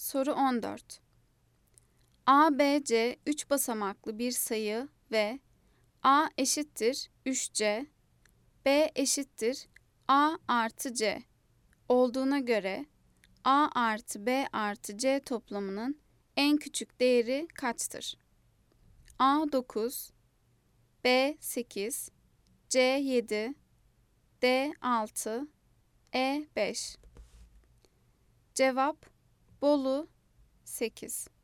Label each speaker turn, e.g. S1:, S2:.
S1: Soru 14. A, B, C 3 basamaklı bir sayı ve A eşittir 3C, B eşittir A artı C olduğuna göre A artı B artı C toplamının en küçük değeri kaçtır? A 9, B 8, C 7, D 6, E 5. Cevap Bolu 8.